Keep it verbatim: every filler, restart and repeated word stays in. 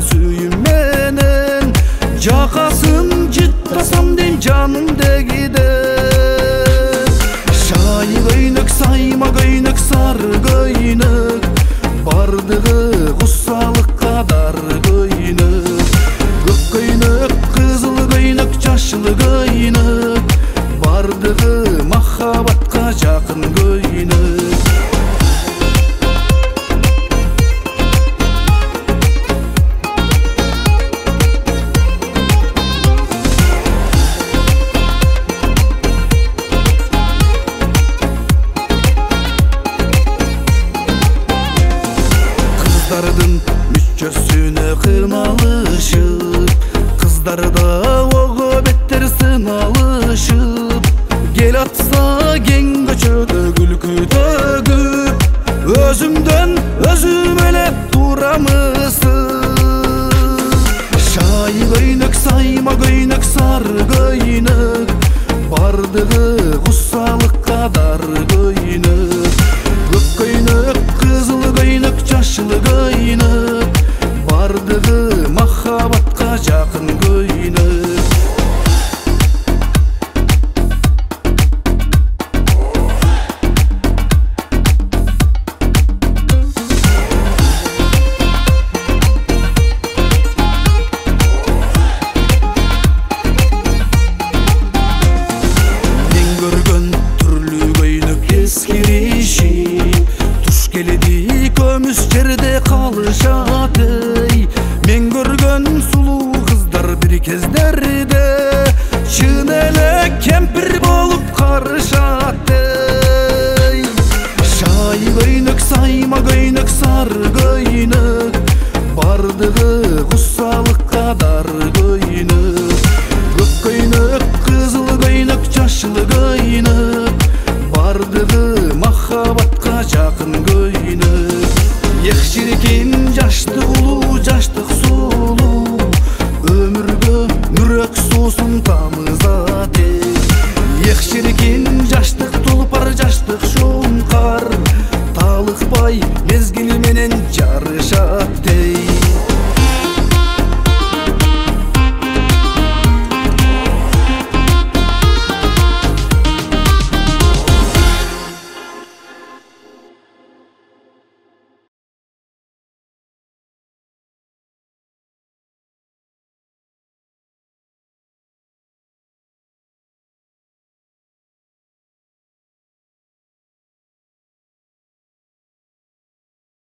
сүйүм менен жакасын жыттасам дейм жаным дегиде шай көйнөк сайма көйнөк сары көйнөк бардыгы кусалыкка дар көйнөк көк көйнөк кызыл көйнөк жашыл көйнөк бардыгы махабатка жакын көйнөк Кыздардын мүчөсүнө кыйналышып кыздарда ого беттер сыналышып кел атса кең көчөдө күлкү төгүп өзүмдөн өзүм эле турамысың шай көйнөк сайма көйнөк сары көйнөк бардыгы кусалыкка дар көйнөк көк көйнөк кызыл көйнөк жашыл көйнөк бардыгы махабатка жакын көйнөк мен көргөн түрлүү көйнөк эскиришип туш келеди көмүс жерде калышат эй мен көргөн сулуу кыздар бир кездерде чын эле кемпир болуп карышат эй шай көйнөк сайма көйнөк сары көйнөк бардыгы кусалык